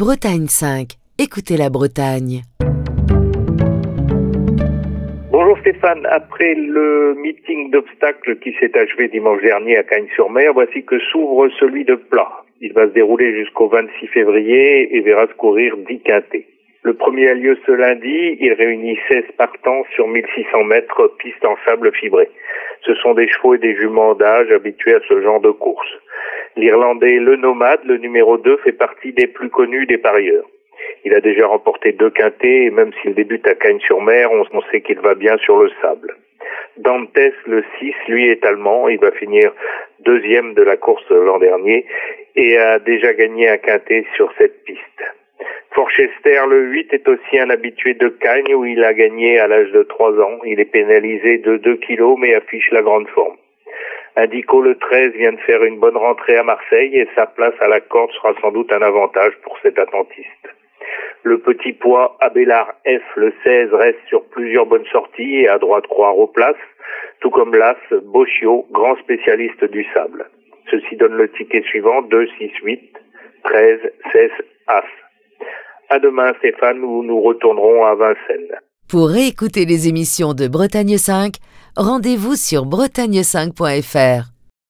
Bretagne 5. Écoutez la Bretagne. Bonjour Stéphane, après le meeting d'obstacles qui s'est achevé dimanche dernier à Cagnes-sur-Mer, voici que s'ouvre celui de plat. Il va se dérouler jusqu'au 26 février et verra se courir 10 quintets. Le premier a lieu ce lundi, il réunit 16 partants sur 1600 mètres, piste en sable fibré. Ce sont des chevaux et des juments d'âge habitués à ce genre de course. L'Irlandais Le Nomade, le numéro 2, fait partie des plus connus des parieurs. Il a déjà remporté 2 quintets et même s'il débute à Cagnes-sur-Mer, on sait qu'il va bien sur le sable. Dantes, le 6, lui est allemand, il va finir deuxième de la course l'an dernier et a déjà gagné un quintet sur cette piste. Forchester, le 8, est aussi un habitué de Cagnes où il a gagné à l'âge de 3 ans. Il est pénalisé de 2 kilos mais affiche la grande forme. Indico, le 13, vient de faire une bonne rentrée à Marseille et sa place à la corde sera sans doute un avantage pour cet attentiste. Le petit poids Abélard F, le 16, reste sur plusieurs bonnes sorties et a droit de croire aux places, tout comme l'As Boschio, grand spécialiste du sable. Ceci donne le ticket suivant, 2, 6, 8, 13, 16, As. À demain Stéphane, où nous retournerons à Vincennes. Pour réécouter les émissions de Bretagne 5, rendez-vous sur bretagne5.fr.